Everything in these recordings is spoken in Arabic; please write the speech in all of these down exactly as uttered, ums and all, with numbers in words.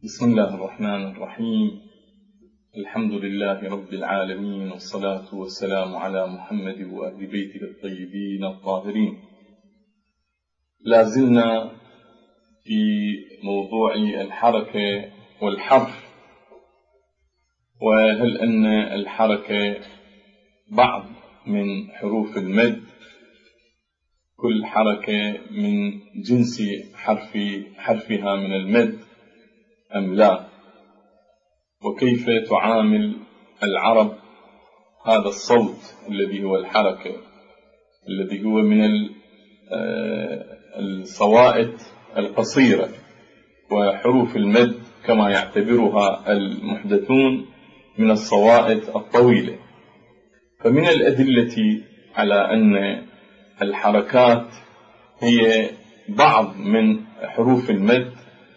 بسم الله الرحمن الرحيم. الحمد لله رب العالمين، والصلاة والسلام على محمد وأهل بيته الطيبين الطاهرين. لازلنا في موضوع الحركة والحرف، وهل أن الحركة بعض من حروف المد، كل حركة من جنس حرف حرفها من المد أم لا؟ وكيف تعامل العرب هذا الصوت الذي هو الحركة، الذي هو من الصوائت القصيرة وحروف المد كما يعتبرها المحدثون من الصوائت الطويلة. فمن الأدلة على أن الحركات هي بعض من حروف المد،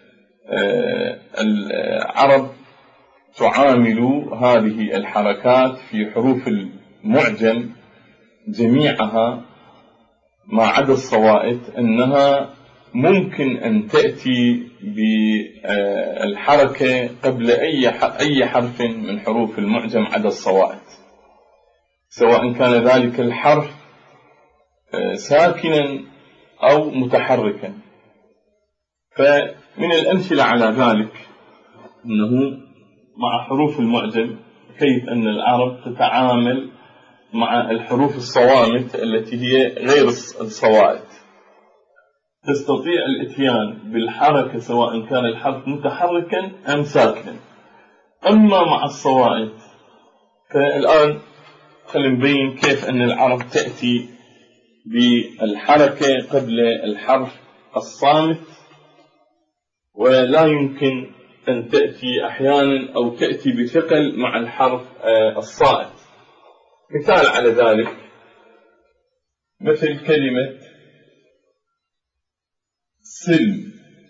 العرب تعامل هذه الحركات في حروف المعجم جميعها ما عدا الصوائت أنها ممكن أن تأتي بالحركة قبل أي حرف من حروف المعجم عدا الصوائت، سواء كان ذلك الحرف ساكنا أو متحركا. فمن الأمثلة على ذلك أنه مع حروف المعجم كيف أن العرب تتعامل مع الحروف الصوامت التي هي غير الصوائت، تستطيع الاتيان بالحركة سواء كان الحرف متحركا أم ساكنا. أما مع الصوائت فالآن خلينا نبين كيف أن العرب تأتي بالحركة قبل الحرف الصامت، ولا يمكن أن تأتي أحيانا أو تأتي بثقل مع الحرف الصائت. مثال على ذلك مثل كلمة سلم،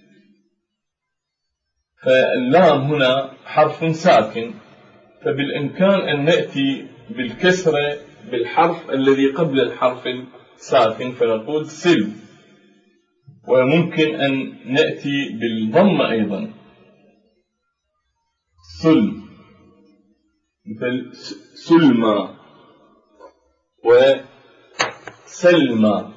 فاللام هنا حرف ساكن، فبالإمكان أن نأتي بالكسرة بالحرف الذي قبل الحرف الساكن فنقول سلم، وممكن أن نأتي بالضم أيضا سلم، مثل سلمى وسلمى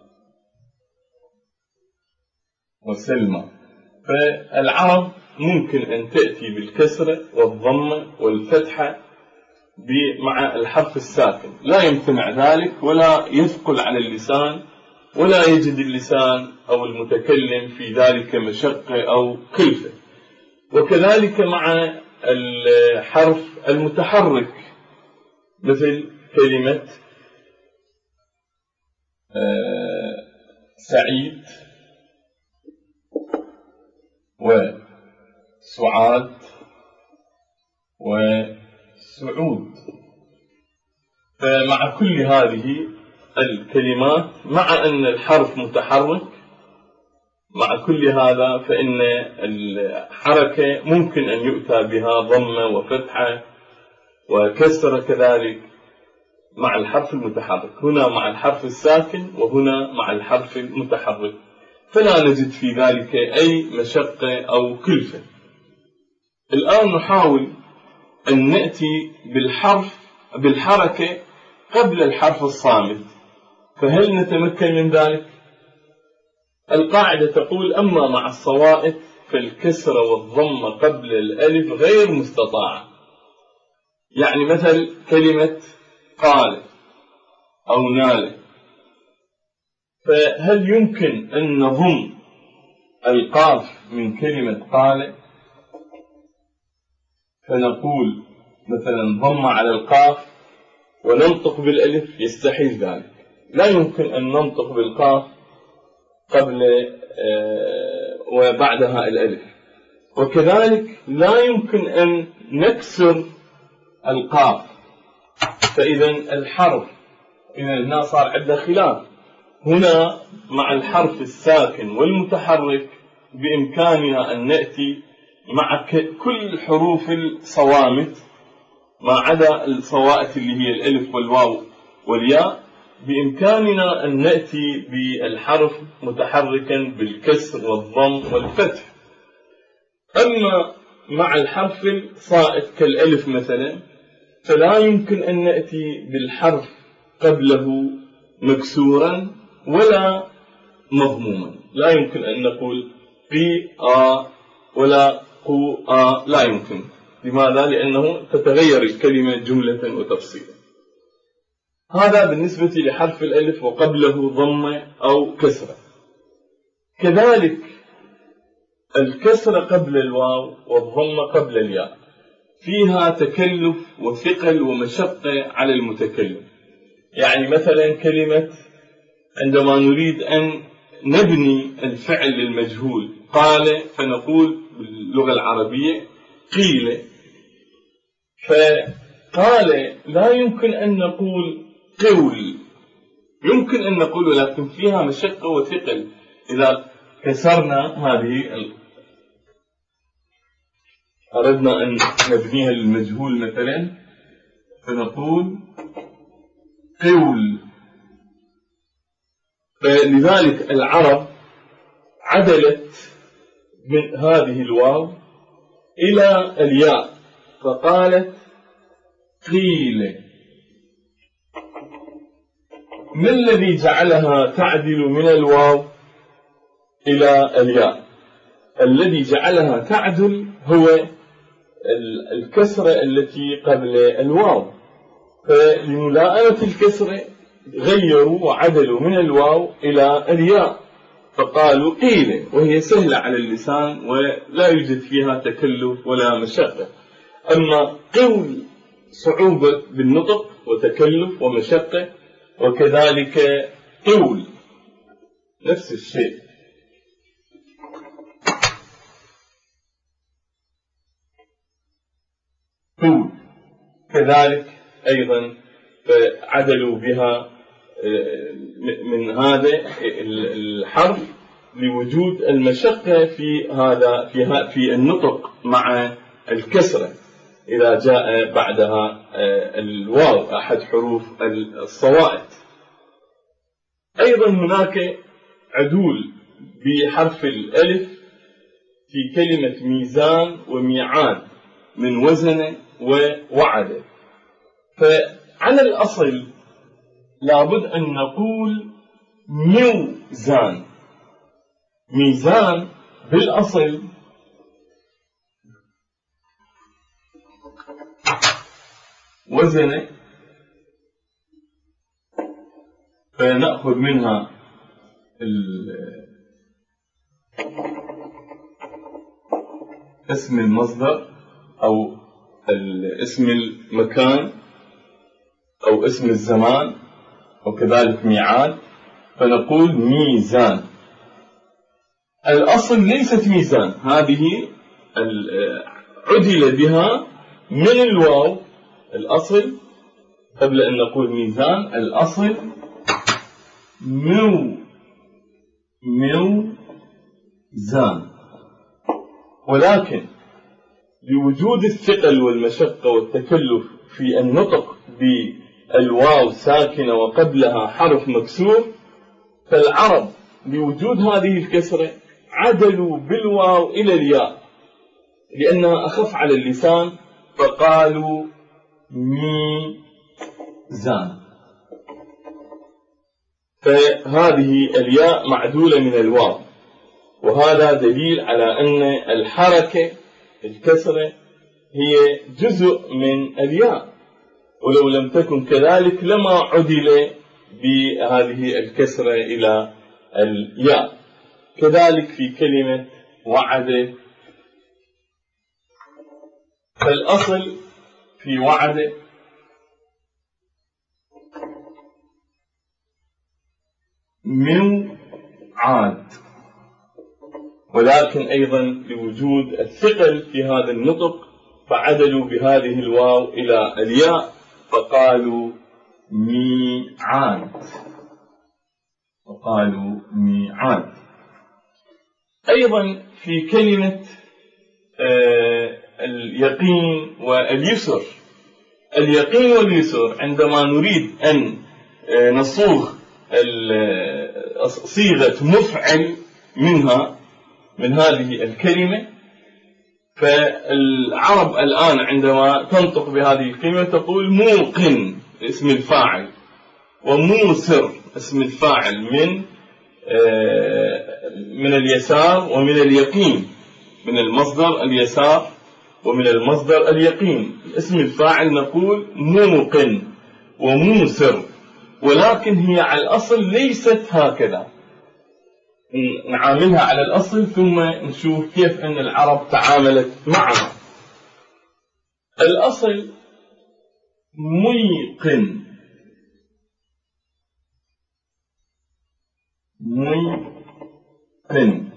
وسلمى. فالعرب ممكن أن تأتي بالكسرة والضمة والفتحة مع الحرف الساكن، لا يمتنع ذلك ولا يثقل على اللسان، ولا يجد اللسان أو المتكلم في ذلك مشقة أو كلفة. وكذلك مع الحرف المتحرك مثل كلمة سعيد وسعاد وسعود. فمع كل هذه الكلمات مع أن الحرف متحرك، مع كل هذا فإن الحركة ممكن أن يؤتى بها ضمة وفتحة وكسرة كذلك مع الحرف المتحرك، هنا مع الحرف الساكن وهنا مع الحرف المتحرك، فلا نجد في ذلك أي مشقة أو كلفة. الآن نحاول أن نأتي بالحرف بالحركة قبل الحرف الصامت، فهل نتمكن من ذلك؟ القاعدة تقول أما مع الصوائت فالكسرة والضمة قبل الألف غير مستطاعة. يعني مثل كلمة قال أو نال، فهل يمكن أن نضم القاف من كلمة قال فنقول مثلا ضم على القاف وننطق بالألف؟ يستحيل ذلك، لا يمكن أن ننطق بالقاف قبل وبعدها الألف، وكذلك لا يمكن أن نكسر القاف. فإذا الحرف إذا هنا صار عندنا خلاف، هنا مع الحرف الساكن والمتحرك بإمكاننا أن نأتي مع كل حروف الصوامت ما عدا الصوائت اللي هي الألف والواو والياء، بإمكاننا أن نأتي بالحرف متحركا بالكسر والضم والفتح. أما مع الحرف الصائت كالألف مثلا فلا يمكن أن نأتي بالحرف قبله مكسورا ولا مضموما، لا يمكن أن نقول قي آ ولا قو آ، لا يمكن. لماذا؟ لأنه تتغير الكلمة جملة وتفصيلا. هذا بالنسبة لحرف الألف وقبله ضمة أو كسرة. كذلك الكسرة قبل الواو والضمة قبل الياء فيها تكلف وثقل ومشقة على المتكلم. يعني مثلا كلمة عندما نريد أن نبني الفعل المجهول قال، فنقول باللغة العربية قيل، فقال لا يمكن أن نقول قول، يمكن أن نقول ولكن فيها مشقة وثقل. إذا كسرنا هذه ال... أردنا أن نبنيها للمجهول مثلا فنقول قول، فلذلك العرب عدلت من هذه الواو إلى الياء فقالت قيل. ما الذي جعلها تعدل من الواو إلى الياء؟ الذي جعلها تعدل هو الكسرة التي قبل الواو، فلملائمة الكسرة غيروا وعدلوا من الواو إلى الياء فقالوا قيل، وهي سهلة على اللسان ولا يوجد فيها تكلف ولا مشقة. أما قول صعوبة بالنطق وتكلف ومشقة، وكذلك قول نفس الشيء. قول كذلك أيضا فعدلوا بها من هذا الحرف لوجود المشقة في هذا في في النطق مع الكسرة إذا جاء بعدها الواو أحد حروف الصوائت. أيضا هناك عدول بحرف الألف في كلمة ميزان وميعاد من وزن ووعد، فعلى الأصل لابد أن نقول ميزان. ميزان بالأصل وزن، فنأخذ منها اسم المصدر أو اسم المكان أو اسم الزمان وكذلك ميعاد، فنقول ميزان. الأصل ليست ميزان، هذه عدل بها من الواو. الأصل قبل أن نقول ميزان الأصل مو ميزان، ولكن لوجود الثقل والمشقة والتكلف في النطق بالواو ساكنة وقبلها حرف مكسور، فالعرب لوجود هذه الكسرة عدلوا بالواو إلى الياء لأنها أخف على اللسان فقالوا ميزان. فهذه الياء معدولة من الواو، وهذا دليل على أن الحركة الكسرة هي جزء من الياء، ولو لم تكن كذلك لما عدل بهذه الكسرة إلى الياء. كذلك في كلمة وعد، فالأصل في وعد موعاد، ولكن أيضا لوجود الثقل في هذا النطق فعدلوا بهذه الواو إلى الياء فقالوا ميعاد وقالوا ميعاد. أيضا في كلمة آه اليقين واليسر، اليقين واليسر عندما نريد أن آه نصوغ صيغة مفعل منها من هذه الكلمة فالعرب الآن عندما تنطق بهذه الكلمة تقول موقن اسم الفاعل، وموسر اسم الفاعل من من اليسار ومن اليقين، من المصدر اليسار ومن المصدر اليقين. اسم الفاعل نقول موقن وموسر، ولكن هي على الأصل ليست هكذا. نعاملها على الأصل ثم نشوف كيف أن العرب تعاملت معها. الأصل ميقن، ميقن،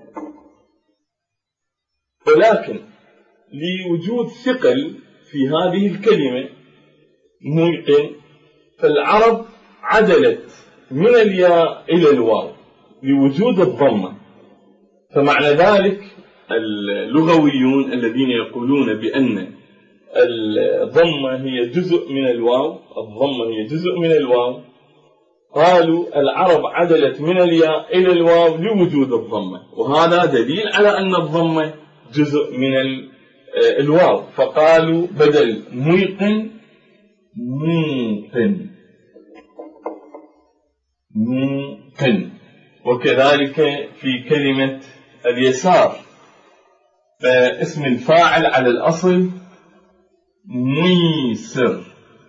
ولكن لوجود ثقل في هذه الكلمة ميقن، فالعرب عدلت من الياء إلى الواو لوجود الضمة. فمعنى ذلك اللغويون الذين يقولون بأن الضمة هي جزء من الواو، الضمة هي جزء من الواو، قالوا العرب عدلت من الياء إلى الواو لوجود الضمة، وهذا دليل على أن الضمة جزء من الواو، فقالوا بدل ميقن موقن، موقن. وكذلك في كلمة اليسار، فاسم الفاعل على الأصل ميسر،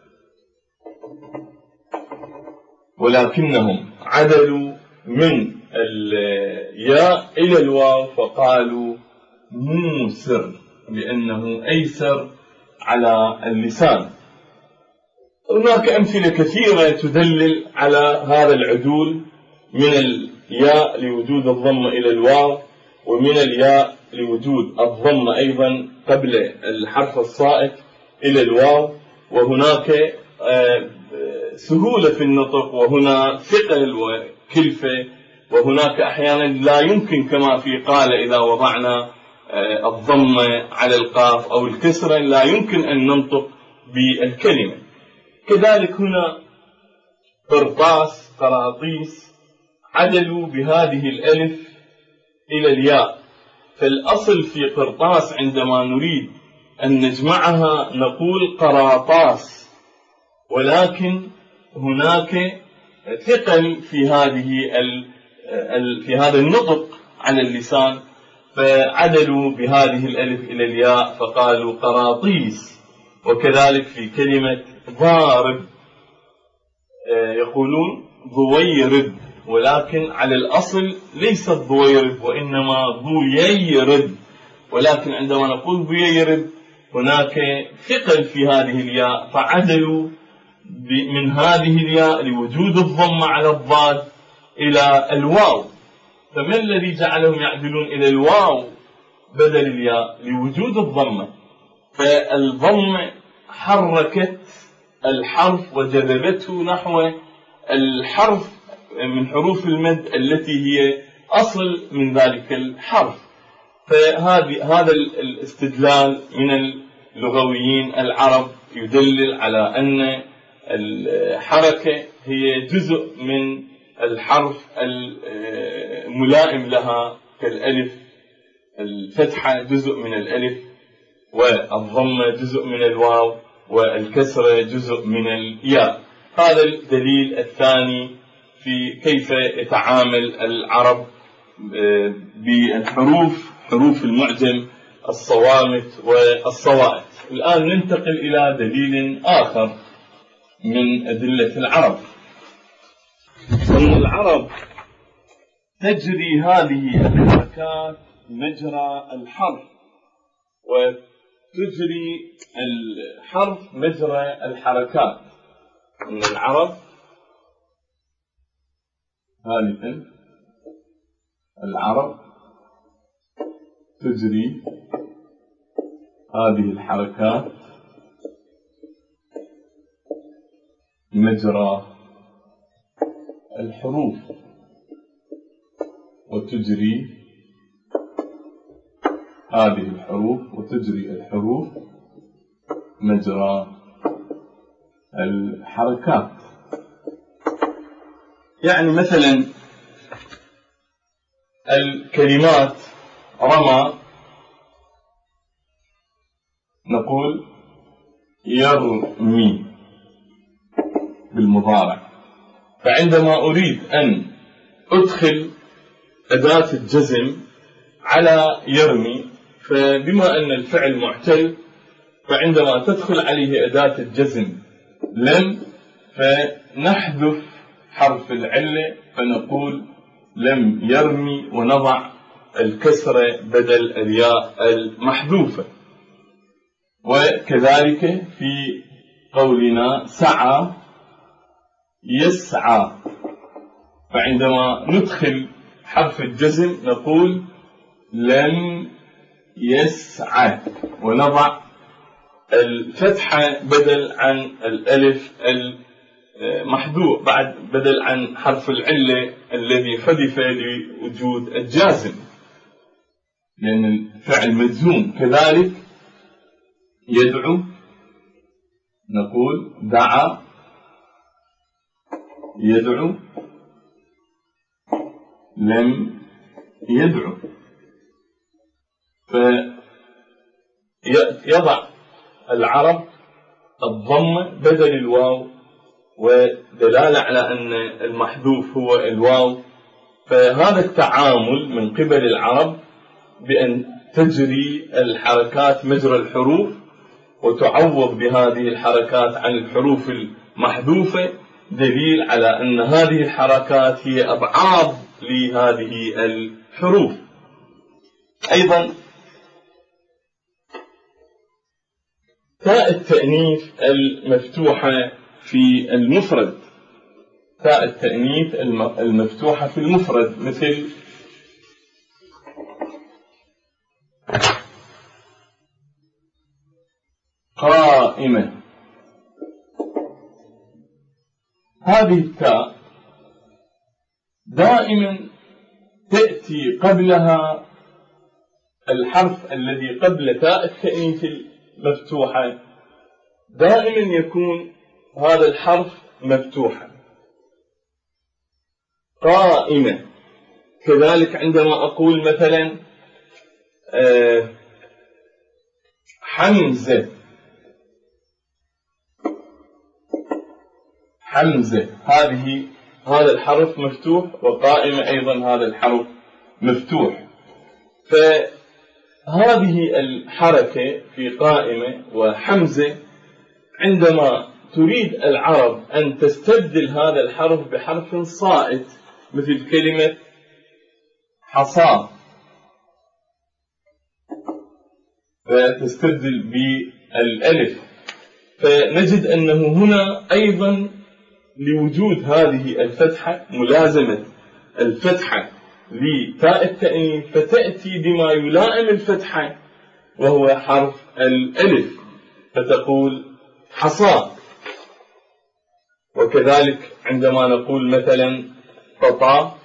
ولكنهم عدلوا من الياء إلى الواو فقالوا موسر لأنه أيسر على اللسان. هناك أمثلة كثيرة تدلل على هذا العدول من الياء لوجود الضمة إلى الواو، ومن الياء لوجود الضمة أيضا قبل الحرف الصائت إلى الواو. وهناك سهولة في النطق، وهنا ثقل وكلفة، وهناك أحيانا لا يمكن كما في قال إذا وضعنا الضمة على القاف أو الكسرة لا يمكن أن ننطق بالكلمة. كذلك هنا قرطاس، قراطيس، عدلوا بهذه الألف إلى الياء. فالأصل في قرطاس عندما نريد أن نجمعها نقول قراطاس، ولكن هناك ثقل في هذه في هذا النطق على اللسان، فعدلوا بهذه الألف إلى الياء فقالوا قراطيس. وكذلك في كلمة ضارب يقولون ضويرب، ولكن على الأصل ليست ضويرب وإنما ضويرب، ولكن عندما نقول ضويرب هناك ثقل في هذه الياء فعدلوا من هذه الياء لوجود الضمة على الضاد إلى الواو. فما الذي جعلهم يعدلون إلى الواو بدل الياء؟ لوجود الضمة. فالضمة حركت الحرف وجذبته نحو الحرف من حروف المد التي هي أصل من ذلك الحرف. فهذه هذا الاستدلال من اللغويين العرب يدلل على أن الحركة هي جزء من الحرف الملائم لها، كالألف الفتحة جزء من الألف، والضمة جزء من الواو، والكسرة جزء من الياء. هذا الدليل الثاني في كيف يتعامل العرب بالحروف، حروف المعجم الصوامت والصوائت. الآن ننتقل إلى دليل آخر من أدلة العرب، أن العرب تجري هذه الحركات مجرى الحرف، وتجري الحرف مجرى الحركات. أن العرب ثالثا العرب تجري هذه الحركات مجرى الحروف، وتجري هذه الحروف وتجري الحروف مجرى الحركات. يعني مثلا الكلمات رمى نقول يرمي بالمضارع. فعندما أريد أن أدخل أداة الجزم على يرمي، فبما أن الفعل معتل، فعندما تدخل عليه أداة الجزم لم، فنحذف حرف العلة فنقول لم يرمي، ونضع الكسرة بدل الياء المحذوفة. وكذلك في قولنا سعى يسعى، فعندما ندخل حرف الجزم نقول لم يسعى، ونضع الفتحة بدل عن الألف المحذوف، بعد بدل عن حرف العلة الذي حذف لوجود الجازم لأن الفعل مجزوم. كذلك يدعو نقول دعا يدعو لم يدعو، فيضع العرب الضمة بدل الواو، ودلالة على أن المحذوف هو الواو. فهذا التعامل من قبل العرب بأن تجري الحركات مجرى الحروف وتعوض بهذه الحركات عن الحروف المحذوفة دليل على أن هذه الحركات هي أبعاد لهذه الحروف. أيضا تاء التأنيث المفتوحة في المفرد، تاء التأنيث المفتوحة في المفرد مثل قائمة، هذه التاء دائما تأتي قبلها الحرف الذي قبل تاء التأنيث المفتوحة، دائما يكون هذا الحرف مفتوحا. قائمة. كذلك عندما أقول مثلا آه حمزة، حمزة هذه هذا الحرف مفتوح، وقائمة أيضا هذا الحرف مفتوح. فهذه الحركة في قائمة وحمزة عندما تريد العرب أن تستبدل هذا الحرف بحرف صائت مثل كلمة حصى، فتستبدل بالألف، فنجد أنه هنا أيضا لوجود هذه الفتحة ملازمة الفتحة لتاء التأنيث، فتأتي بما يلائم الفتحة وهو حرف الألف، فتقول حصى. وكذلك عندما نقول مثلا قطع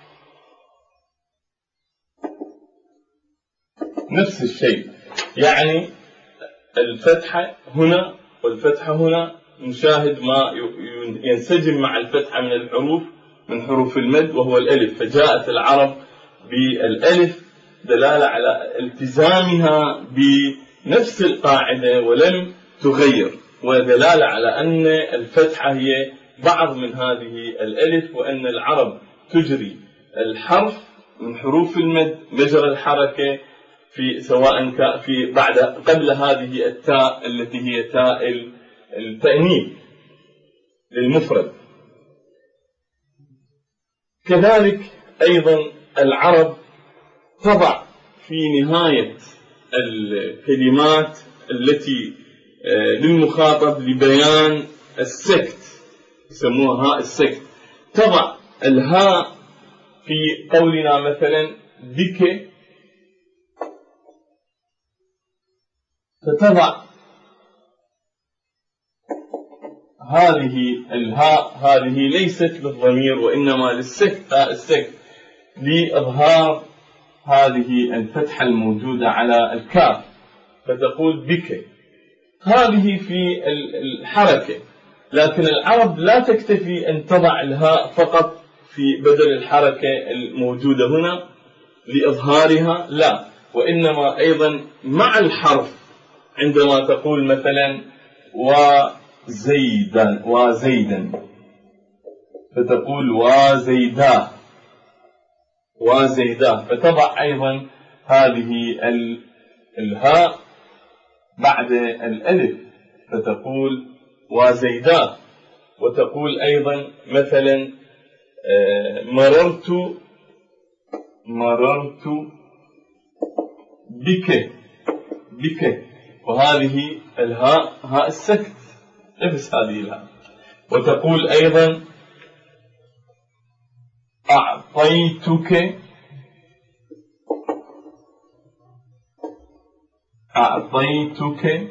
نفس الشيء، يعني الفتحة هنا والفتحة هنا نشاهد ما ينسجم مع الفتحة من الحروف من حروف المد وهو الألف، فجاءت العرب بالألف دلالة على التزامها بنفس القاعدة ولم تغير، ودلالة على أن الفتحة هي بعض من هذه الألف، وأن العرب تجري الحرف من حروف المد مجرى الحركة في سواء في بعد قبل هذه التاء التي هي تاء التأنيث للمفرد. كذلك أيضا العرب تضع في نهاية الكلمات التي للمخاطب لبيان السكت، يسموها هاء السكت، تضع الهاء في قولنا مثلا بك، فتضع هذه الهاء، هذه ليست للضمير وإنما للسكت، هاء السكت، لإظهار هذه الفتحة الموجودة على الكاف، فتقول بك. هذه في الحركة، لكن العرب لا تكتفي أن تضع الهاء فقط في بدل الحركة الموجودة هنا لإظهارها، لا، وإنما أيضا مع الحرف عندما تقول مثلا وزيدا وزيدا فتقول وزيدا وزيدا، فتضع أيضا هذه الهاء بعد الألف فتقول وزيدا. وتقول أيضا مثلا مررت مررت بك بك، وهذه الهاء هاء السكت نفس هذه الهاء. وتقول أيضا أعطيتك أعطيتك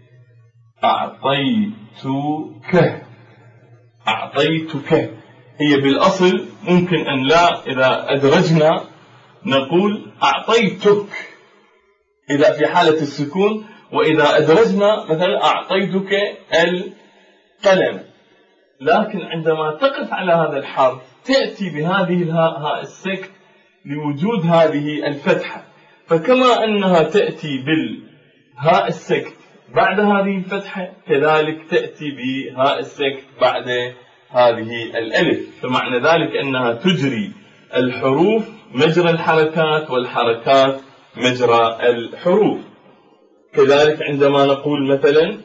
أعطيتك أعطيتك. هي بالأصل ممكن أن لا، إذا أدرجنا نقول أعطيتك إذا في حالة السكون، وإذا أدرجنا مثلا أعطيتك القلم. لكن عندما تقف على هذا الحرف تأتي بهذه الهاء هاء السكت لوجود هذه الفتحة، فكما أنها تأتي بالهاء السكت بعد هذه الفتحة كذلك تأتي بهاء السكت بعد هذه الألف. فمعنى ذلك أنها تجري الحروف مجرى الحركات والحركات مجرى الحروف. كذلك عندما نقول مثلا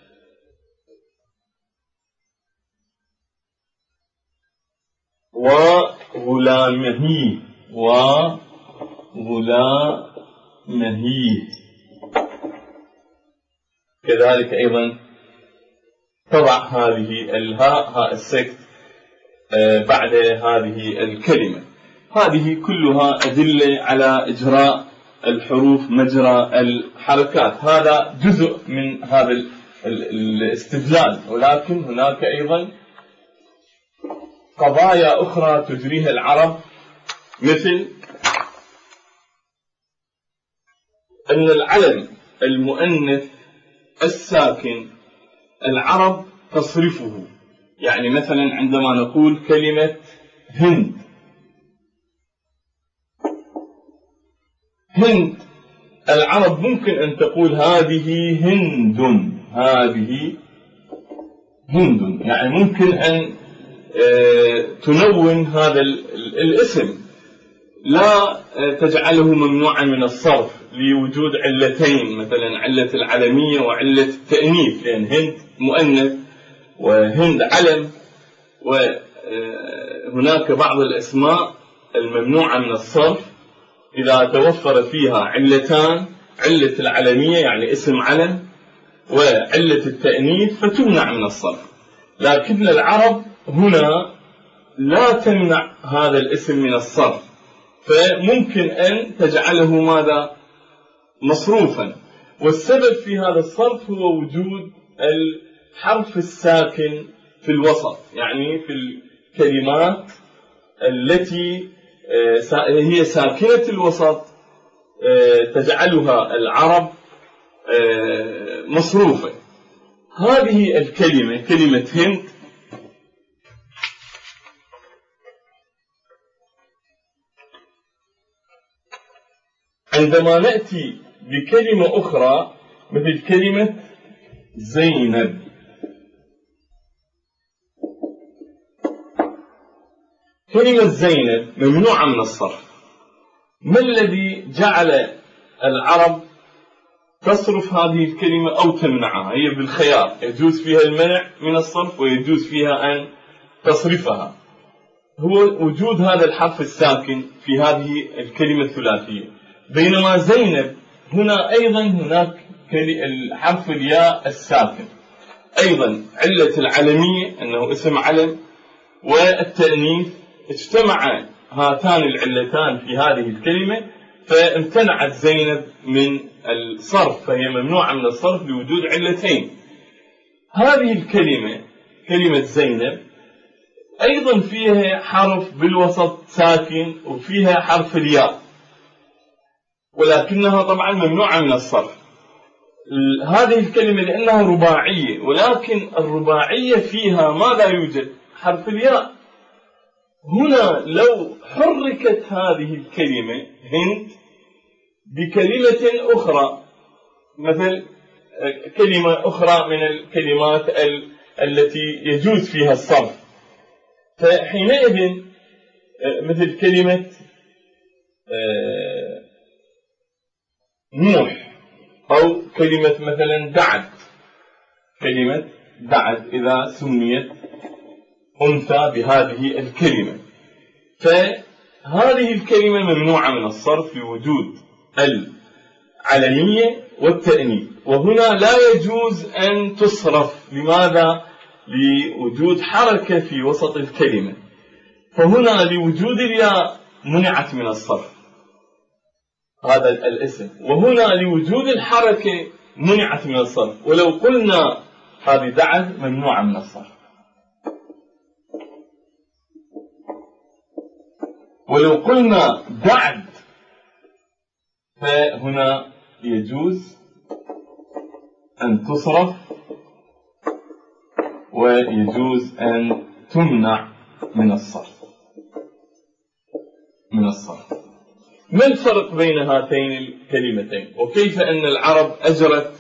وغلامه وغلامه كذلك أيضا تضع هذه الهاء هاء السكت بعد هذه الكلمة. هذه كلها أدلة على إجراء الحروف مجرى الحركات. هذا جزء من هذا الاستدلال، ولكن هناك أيضا قضايا أخرى تجريها العرب، مثل أن العلم المؤنث الساكن العرب تصرفه. يعني مثلا عندما نقول كلمة هند، هند العرب ممكن أن تقول هذه هند، هذه هند، يعني ممكن أن تنون هذا الاسم، لا تجعله ممنوعا من الصرف لوجود علتين، مثلا علة العلمية وعلة التأنيث، لأن هند مؤنث وهند علم. وهناك بعض الأسماء الممنوعة من الصرف إذا توفر فيها علتان، علة العلمية يعني اسم علم، وعلة التأنيث فتمنع من الصرف. لكن العرب هنا لا تمنع هذا الاسم من الصرف، فممكن أن تجعله ماذا؟ مصروفا. والسبب في هذا الصرف هو وجود الحرف الساكن في الوسط، يعني في الكلمات التي هي ساكنة الوسط تجعلها العرب مصروفة. هذه الكلمة كلمة هند عندما نأتي بكلمة أخرى مثل كلمة زينب، كلمة زينب ممنوعة من الصرف. ما الذي جعل العرب تصرف هذه الكلمة أو تمنعها؟ هي بالخيار، يجوز فيها المنع من الصرف ويجوز فيها أن تصرفها. هو وجود هذا الحرف الساكن في هذه الكلمة الثلاثية، بينما زينب هنا أيضا هناك الحرف الياء الساكن، أيضا علة العلمية أنه اسم علم والتأنيث، اجتمع هاتان العلتان في هذه الكلمة فامتنعت زينب من الصرف، فهي ممنوعة من الصرف لوجود علتين. هذه الكلمة كلمة زينب أيضا فيها حرف بالوسط ساكن وفيها حرف الياء، ولكنها طبعا ممنوعة من الصرف. هذه الكلمة لأنها رباعية، ولكن الرباعية فيها ماذا يوجد؟ حرف الياء. هنا لو حركت هذه الكلمة هند بكلمة أخرى مثل كلمة أخرى من الكلمات التي يجوز فيها الصرف. فحينئذ مثل كلمة نوح، أو كلمة مثلا دعد، كلمة دعد إذا سميت أنثى بهذه الكلمة، فهذه الكلمة ممنوعة من الصرف لوجود العلمية والتأنيث، وهنا لا يجوز أن تصرف. لماذا؟ لوجود حركة في وسط الكلمة، فهنا لوجود الياء منعت من الصرف هذا الاسم، وهنا لوجود الحركة منعت من الصرف. ولو قلنا هذه دعد ممنوعة من الصرف، ولو قلنا دعد فهنا يجوز أن تصرف ويجوز أن تمنع من الصرف من الصرف. ما الفرق بين هاتين الكلمتين؟ وكيف أن العرب أجرت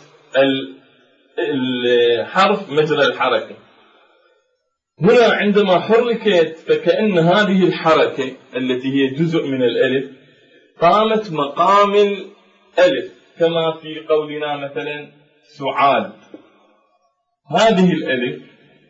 الحرف مجرى الحركة؟ هنا عندما حركت فكأن هذه الحركة التي هي جزء من الألف قامت مقام الألف، كما في قولنا مثلا سعاد. هذه الألف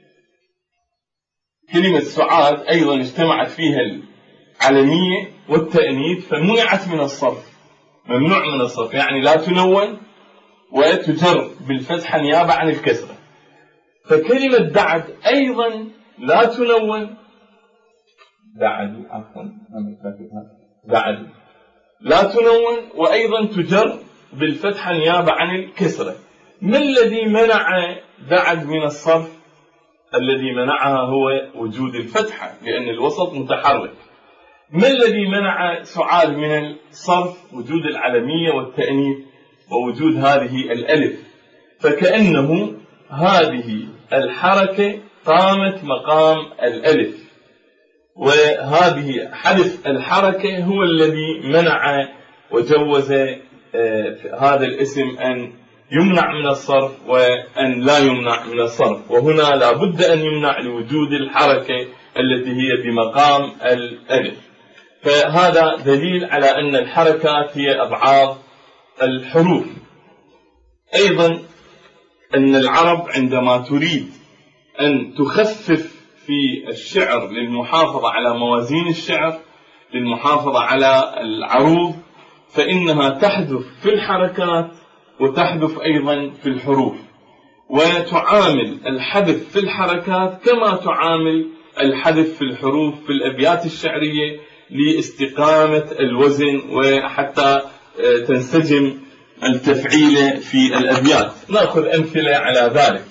كلمة سعاد أيضا اجتمعت فيها العلمية والتأنيث فمنعت من الصرف، ممنوع من الصرف، يعني لا تنون وتجر بالفتحة نيابة عن الكسرة. فكلمة دعد أيضا لا تنون، دعد عفوا دعد لا تنون وأيضا تجر بالفتحة نيابة عن الكسرة. ما الذي منع دعد من الصرف؟ الذي منعها هو وجود الفتحة، لأن الوسط متحرك. ما الذي منع سعاد من الصرف؟ وجود العلمية والتأنيث ووجود هذه الألف، فكأنه هذه الحركة قامت مقام الألف، وهذه حذف الحركة هو الذي منع وجوز هذا الاسم أن يمنع من الصرف وأن لا يمنع من الصرف. وهنا لا بد أن يمنع لوجود الحركة التي هي بمقام الألف. فهذا دليل على أن الحركات هي أبعاد الحروف. أيضا أن العرب عندما تريد أن تخفف في الشعر للمحافظة على موازين الشعر، للمحافظة على العروض، فإنها تحذف في الحركات وتحذف أيضا في الحروف، وتعامل الحذف في الحركات كما تعامل الحذف في الحروف في الأبيات الشعرية لاستقامة الوزن وحتى تنسجم التفعيلة في الأبيات. نأخذ أمثلة على ذلك.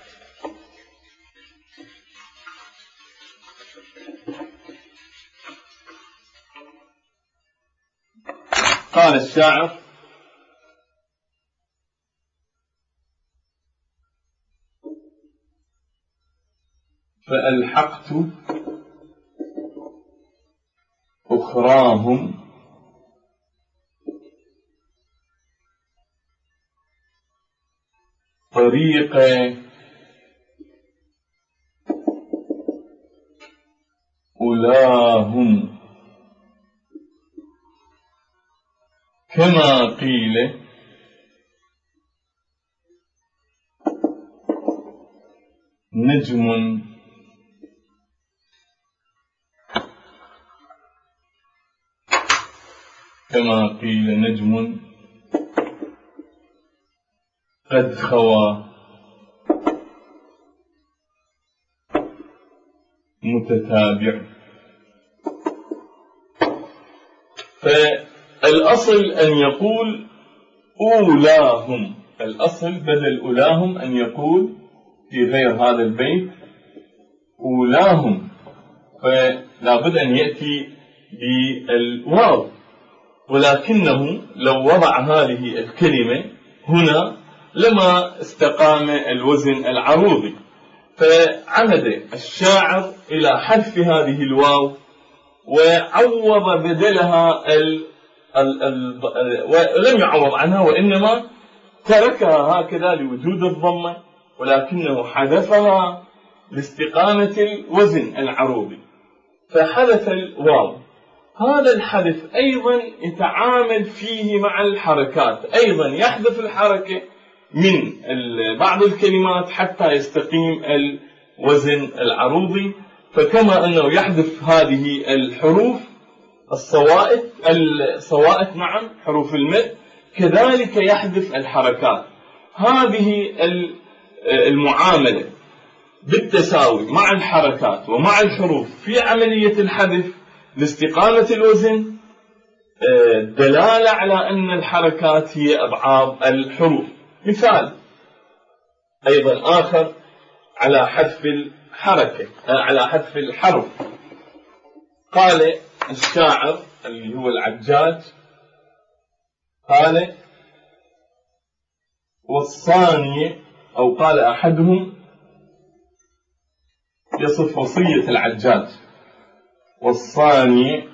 قال الشاعر: فألحقت أخراهم طريق أولاهم، كما قيل نجم كما قيل نجم قد خوى متتابع. فالأصل أن يقول أولاهم، الأصل بدل أولاهم أن يقول في غير هذا البيت أولاهم، فلا بد أن يأتي بالواو، ولكنه لو وضع هذه الكلمة هنا لما استقام الوزن العروضي، فعمد الشاعر إلى حذف هذه الواو وعوض بدلها ال ال ال ولم يعوض عنها، وإنما تركها هكذا لوجود الضمة، ولكنه حذفها لاستقامة الوزن العروضي فحذف الواو. هذا الحذف أيضا يتعامل فيه مع الحركات، أيضا يحذف الحركة من بعض الكلمات حتى يستقيم الوزن العروضي. فكما أنه يحذف هذه الحروف الصوائت الصوائت نعم حروف المد، كذلك يحذف الحركات. هذه المعاملة بالتساوي مع الحركات ومع الحروف في عملية الحذف لاستقامة الوزن دلالة على أن الحركات هي أضعاف الحروف. مثال أيضا آخر على حذف الحركة على حذف الحرف، قال الشاعر اللي هو العجاج، قال والصاني، أو قال أحدهم يصف وصية العجاج: والصاني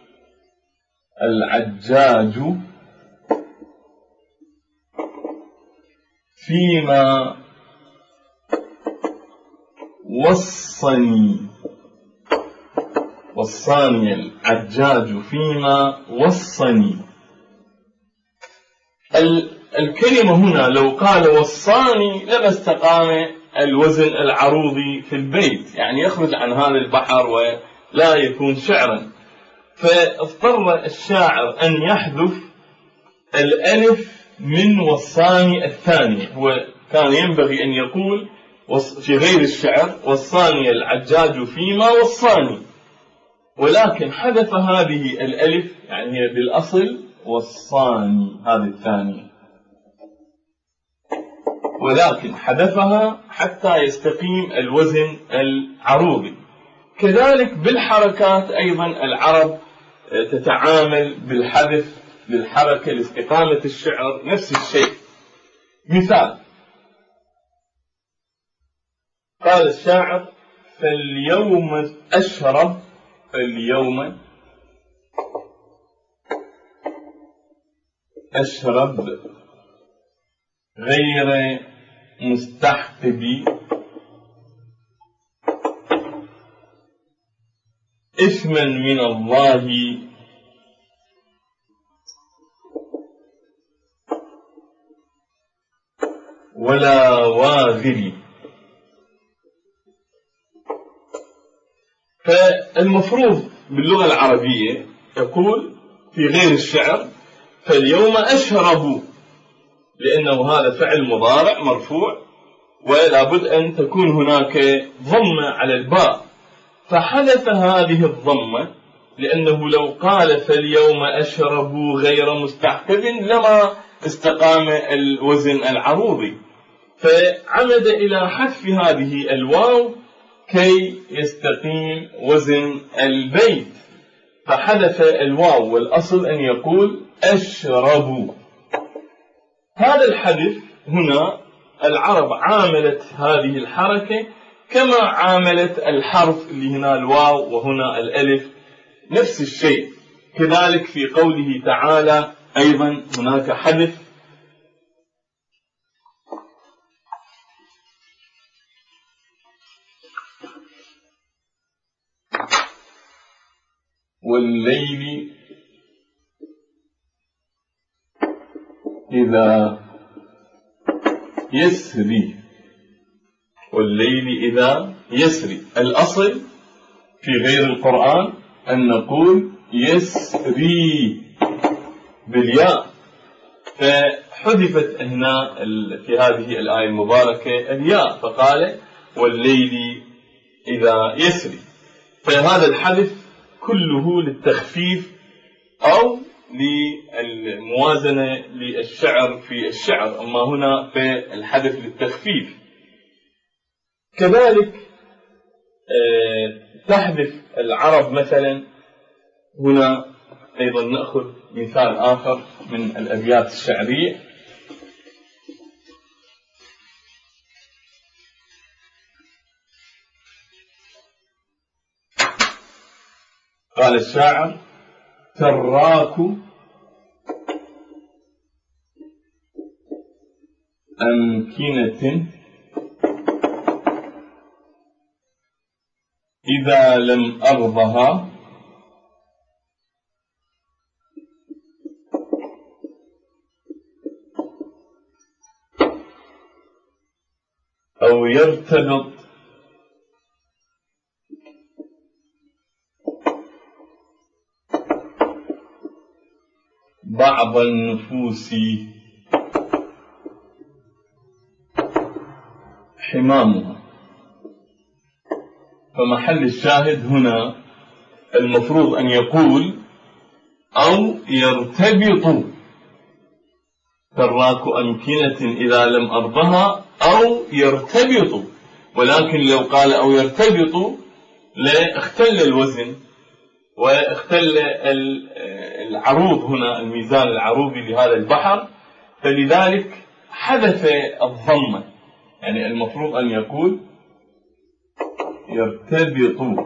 العجاج فيما وصني والصاني العجاج فيما وصني. الكلمة هنا لو قال وصاني لما استقام الوزن العروضي في البيت، يعني يخرج عن هذا البحر ولا يكون شعرا. فاضطر الشاعر أن يحذف الألف من وصاني الثانية. هو كان ينبغي أن يقول في غير الشعر وصاني العجاج فيما وصاني، ولكن حذف هذه الألف، يعني هي بالأصل وصاني هذه الثانية، ولكن حذفها حتى يستقيم الوزن العروضي. كذلك بالحركات أيضا العرب تتعامل بالحذف للحركة لاستقامة الشعر، نفس الشيء. مثال قال الشاعر: فاليوم أشرب فاليوم أشرب غير مستحقبي إثما من الله ولا واغري. فالمفروض باللغة العربية يقول في غير الشعر: فاليوم أشرب، لأنه هذا فعل مضارع مرفوع ولا بد أن تكون هناك ضمة على الباء، فحذف هذه الضمة، لأنه لو قال فاليوم أشرب غير مستحقب لما استقام الوزن العروضي، فعمد إلى حذف هذه الواو كي يستقيم وزن البيت، فحذف الواو، والأصل أن يقول أشرب. هذا الحذف هنا العرب عاملت هذه الحركة كما عاملت الحرف اللي هنا الواو وهنا الألف، نفس الشيء. كذلك في قوله تعالى أيضا هناك حذف: والليل إذا يسري والليل إذا يسري. الأصل في غير القرآن أن نقول يسري بالياء، فحذفت هنا في هذه الآية المباركة الياء، فقال والليل إذا يسري. فهذا الحذف كله للتخفيف أو للموازنة للشعر في الشعر، أما هنا في الحذف للتخفيف. كذلك تحذف العرب مثلا، هنا أيضا نأخذ مثال آخر من الأبيات الشعرية: قال الشاعر: تراك أمكنة إذا لم أرضها أو يرتبط بعض النفوس حمامها. فمحل الشاهد هنا المفروض أن يقول أو يرتبط تراك أمكنة إذا لم أرضها أو يرتبط، ولكن لو قال أو يرتبط لا اختل الوزن واختل العروض هنا، الميزان العروضي لهذا البحر، فلذلك حذف الضمة. يعني المفروض أن يقول يرتبط،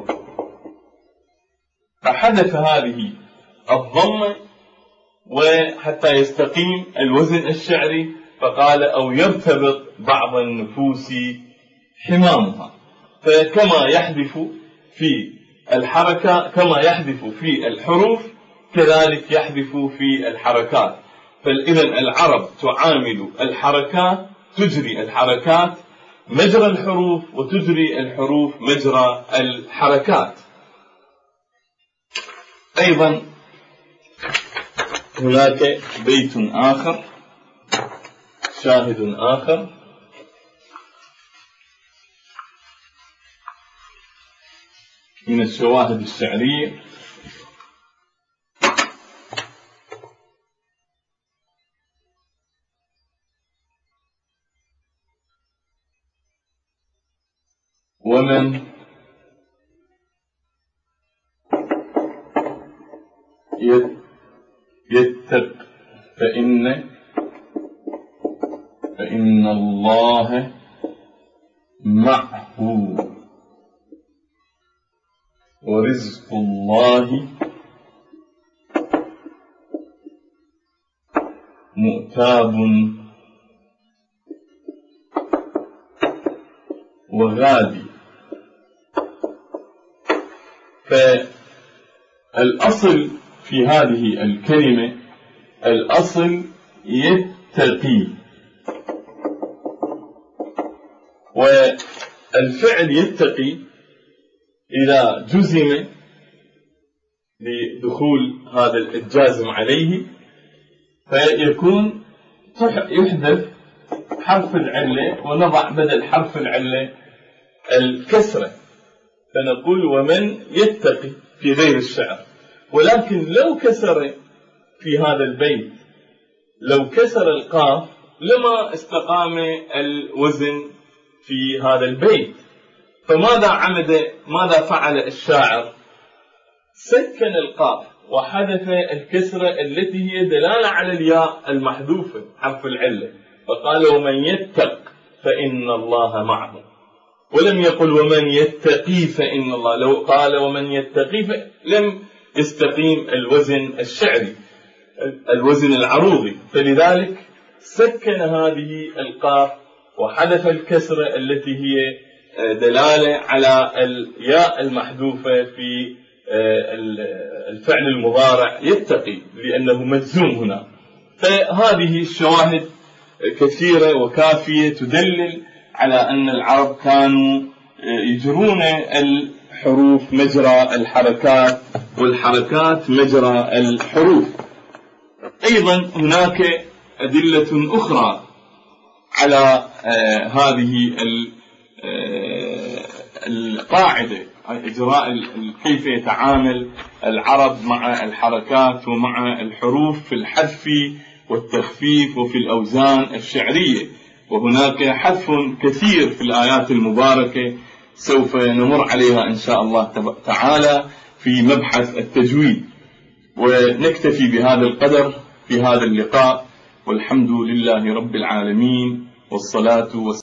فحذف هذه الضمة وحتى يستقيم الوزن الشعري، فقال أو يرتبط بعض النفوس حمامها. فكما يحذف في الحركة كما يحذف في الحروف كذلك يحذف في الحركات. فإذا العرب تعامل الحركات تجري الحركات مجرى الحروف وتجري الحروف مجرى الحركات. أيضا هناك بيت آخر شاهد آخر من الشواهد الشعرية: ومن يتق فإن فإن الله معه، ورزق الله مؤتاب وغادي. فالأصل في هذه الكلمة الأصل يتقي، والفعل يتقي إذا جزم لدخول هذا الجازم عليه فيكون يحذف حرف العلة ونضع بدل حرف العلة الكسرة، فنقول ومن يتقي في غير الشعر. ولكن لو كسر في هذا البيت، لو كسر القاف لما استقام الوزن في هذا البيت. فماذا عمد ماذا فعل الشاعر؟ سكن القاف وحذف الكسرة التي هي دلالة على الياء المحذوفة حرف العلة، فقال ومن يتق فإن الله معه، ولم يقل ومن يتقي فإن الله. لو قال ومن يتقي لم يستقيم الوزن الشعري الوزن العروضي، فلذلك سكن هذه القاف وحذف الكسرة التي هي دلالة على الياء المحذوفة في الفعل المضارع يتقي لأنه مجزوم هنا. فهذه الشواهد كثيرة وكافية تدلل على أن العرب كانوا يجرون الحروف مجرى الحركات والحركات مجرى الحروف. أيضا هناك أدلة أخرى على هذه القاعدة، إجراء كيف يتعامل العرب مع الحركات ومع الحروف في الحذف والتخفيف وفي الأوزان الشعرية. وهناك حذف كثير في الآيات المباركة سوف نمر عليها إن شاء الله تعالى في مبحث التجويد. ونكتفي بهذا القدر في هذا اللقاء، والحمد لله رب العالمين، والصلاة والسلام